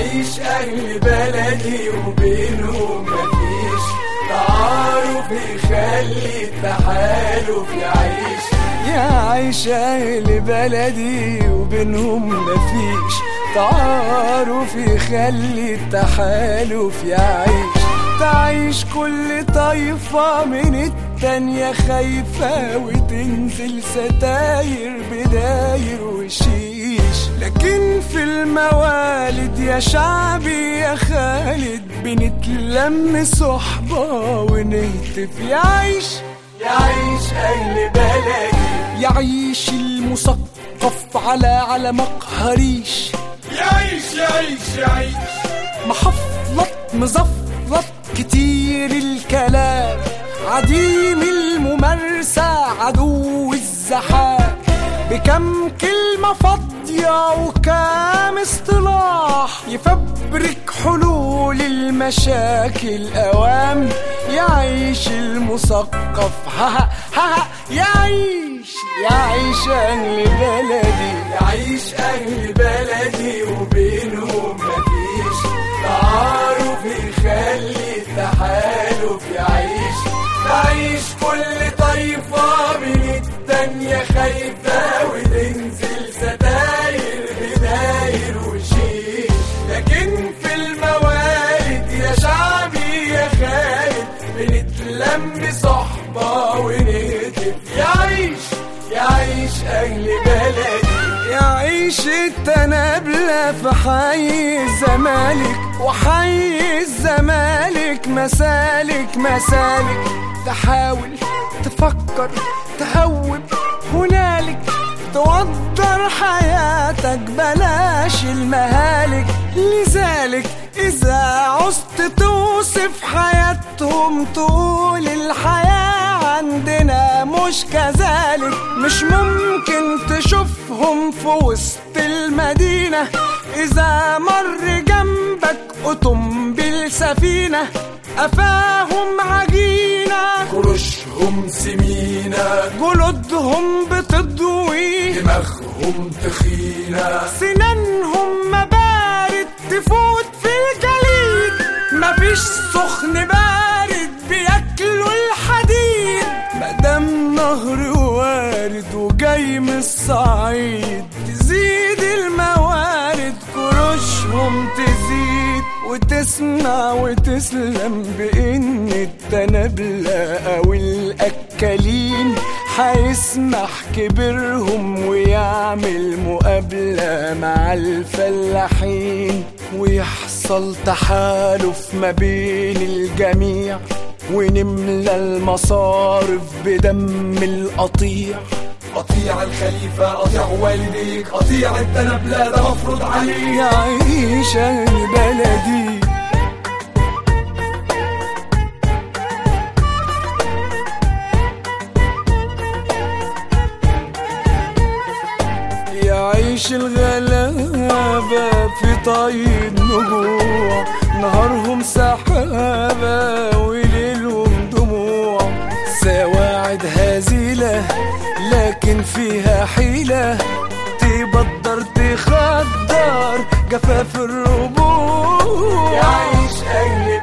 يعيش أهل بلدي وبينهم مفيش تعارف يخلي التحالف يعيش. يعيش أهل بلدي وبينهم مفيش تعارف يخلي التحالف يعيش. تعيش كل طايفة من التانية خايفة وتنزل ستاير بداير وشيش. لكن في الموالد يا شعبي يا خالد بنتلم صحبة ونهتف. يعيش أهل بلدي، يعيش المثقف على مقهريش. يعيش محفلط مزفلط كتير الكلام عديم الممارسة عدو الزحام. بكم كلمة فاضية وكام اصطلاح يفبرك حلول المشاكل أوام. يعيش المثقف يعيش أهل بلدي. يعيش أهل بلدي وبينهم مفيش تعارف يخلي التحالف يعيش. تعيش كل طايفة من التانية خايفة وتنزل ستاير بداير وشيش. لكن في الموالد يا شعبي يا خالد بنتلم صحبة ونهتف. يعيش أهل بلدي. يعيش التنابلة في حي الزمالك وحي الزمالك مسالك. تحاول تفكر تهوب هنالك توضر حياتك بلاش المهالك. لذلك إذا عزت توصف حياتهم تقول الحياة عندنا مش كذلك. مش ممكن تشوفهم في وسط المدينة إذا مر جنبك أوتومبيل سفينة. أفاهم عجينة كرشهم سمينة جلودهم بتضوي دماغهم تخينة سنانهم مبارد تفوت في الجليد. مفيش سخن بارد بياكلوا الحديد. مادام نهر وارد وجاي من الصعيد تزيد الموارد كروشهم تزيد. وتسمع وتسلم بإن التنابلة أو الأكالين هيسمح كبرهم ويعمل مقابلة مع الفلاحين. ويحصل تحالف ما بين الجميع ونملى المصارف بدم القطيع. قطيع الخليفة قطيع والديك قطيع التنابلة ده مفروض عليك. يعيش أهل بلدي. يعيش الغلابة في طيب نجوع نهارهم سحابة وليلهم دموع. سواعد هزيلة لكن فيها حيلة تبدر تخدر جفاف الربوع. يعيش أهل